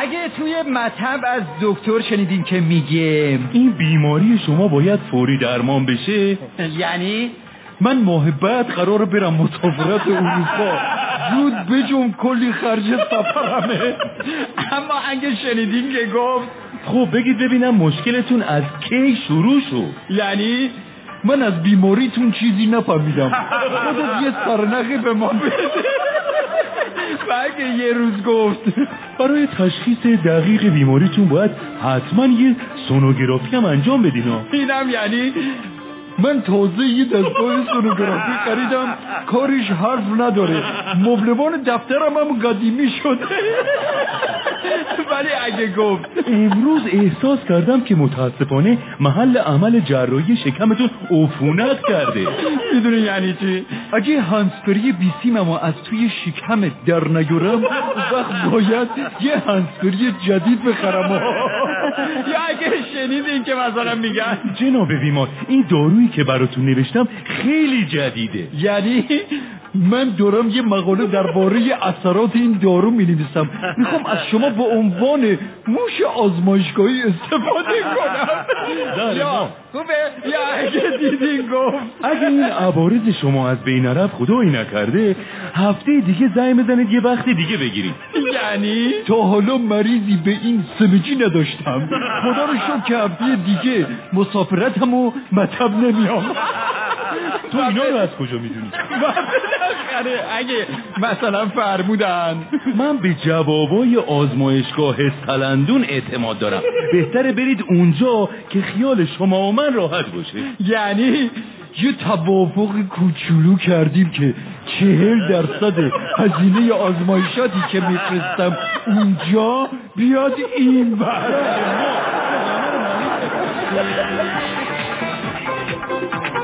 اگه توی مطب از دکتر شنیدین که میگه این بیماری شما باید فوری درمان بشه، یعنی من ماه بعد قرار برم مسافرت اروپا، زود بجم کلی خرج سفرمه. اما اگه شنیدین که گفت خب بگید ببینم مشکلتون از کی شروع شد؟ یعنی من از بیماریتون چیزی نفهمیدم، خودت یه سرنخی به ما بده. و اگه یه روز گفت برای تشخیص دقیق بیماریتون باید حتما یه سونوگرافی هم انجام بدین. اینم یعنی من تازه یه دستگاه سونوگرافی خریدم، کارش حرف نداره، مبلمان دفترم هم قدیمی شده. ولی اگه گفت امروز احساس کردم که متاسفانه محل عمل جراحی شکمتون عفونت کرده. میدونی یعنی چی؟ اگه هنسفری بیسیممو از توی شکمت در نیارم، وقت باید یه هنسفری جدید بخرم. یا اگه شنیدین که مثلا میگن جناب بیمار، این دارویی که براتون نوشتم خیلی جدیده. یعنی من دارم یه مقاله درباره اثرات این دارو می‌نویسم، میخوام از شما به عنوان موش آزمایشگاهی استفاده کنم. یا خوبه؟ یا اگه دیدین گفت اگه این عوارض شما از بین رفت، خدایی نکرده هفته دیگه زنگ بزنید یه وقت دیگه بگیرید. یعنی تا حالا مریضی به این سمجی نداشتم، خدا رو شکر که هفته دیگه مسافرتم و مطب نمیام. تو اینا رو از کجا میدونی؟ اگه مثلا فرمودن من به جوابای آزمایشگاه تلندون اعتماد دارم، بهتره برید اونجا که خیال شما و من راحت باشه. یعنی یه توافق کوچولو کردیم که 40% هزینه آزمایشاتی که میفرستم اونجا بیاد این بر.